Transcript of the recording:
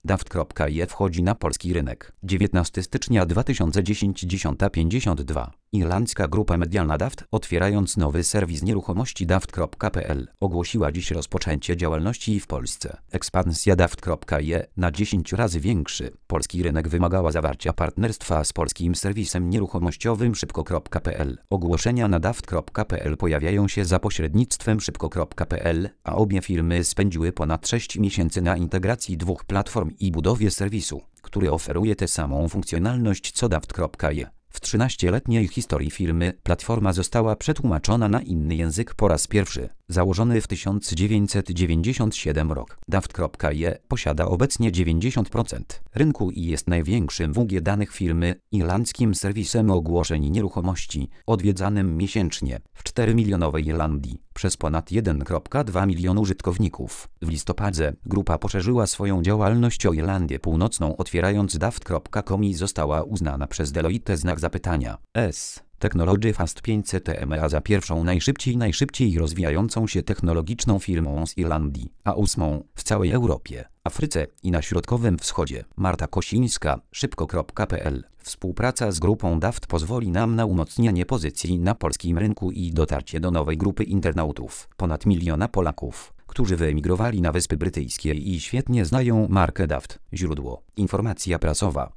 Daft.je wchodzi na polski rynek. 19 stycznia 2010 10:52. Irlandzka grupa medialna Daft, otwierając nowy serwis nieruchomości daft.pl, ogłosiła dziś rozpoczęcie działalności w Polsce. Ekspansja Daft.je na 10 razy większy polski rynek wymagała zawarcia partnerstwa z polskim serwisem nieruchomościowym szybko.pl. Ogłoszenia na daft.pl pojawiają się za pośrednictwem szybko.pl, a obie firmy spędziły ponad 6 miesięcy na integracji dwóch platform i budowie serwisu, który oferuje tę samą funkcjonalność co Daft.je. W 13-letniej historii firmy platforma została przetłumaczona na inny język po raz pierwszy. Założony w 1997 rok, Daft.je posiada obecnie 90% rynku i jest największym WG danych firmy, irlandzkim serwisem ogłoszeń nieruchomości, odwiedzanym miesięcznie w 4-milionowej Irlandii przez ponad 1,2 miliona użytkowników. W listopadzie grupa poszerzyła swoją działalność o Irlandię Północną, otwierając daft.com i została uznana przez Deloitte znak zapytania Technology Fast 500 EMEA za pierwszą najszybciej rozwijającą się technologiczną firmą z Irlandii, a 8. w całej Europie, Afryce i na Środkowym Wschodzie. Marta Kosińska, szybko.pl. Współpraca z grupą Daft pozwoli nam na umocnienie pozycji na polskim rynku i dotarcie do nowej grupy internautów. Ponad 1 miliona Polaków, którzy wyemigrowali na Wyspy Brytyjskie i świetnie znają markę Daft. Źródło: informacja prasowa.